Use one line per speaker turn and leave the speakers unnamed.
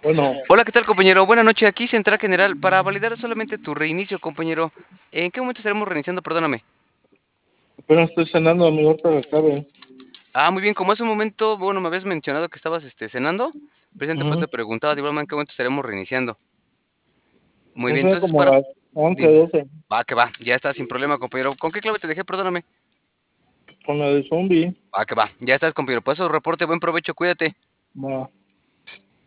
Bueno,
Hola, ¿qué tal, compañero? Buenas noches, aquí Central General. Para validar solamente tu reinicio, compañero. ¿En qué momento estaremos reiniciando? Perdóname.
apenas estoy cenando, amigo, ahorita que acabe.
Muy bien, como hace un momento, bueno, me habías mencionado que estabas cenando, precisamente pues
Ujú.
te preguntaba de igual manera en qué momento estaremos reiniciando. Muy
No
bien,
sé,
entonces
como
para.
a las 11,
Dime.
12,
Va, que va, ya está sin problema, compañero. ¿Con qué clave te dejé? Perdóname.
con la de zombie.
Va, que va, ya estás, compañero. Paso reporte, buen provecho, cuídate.
Va.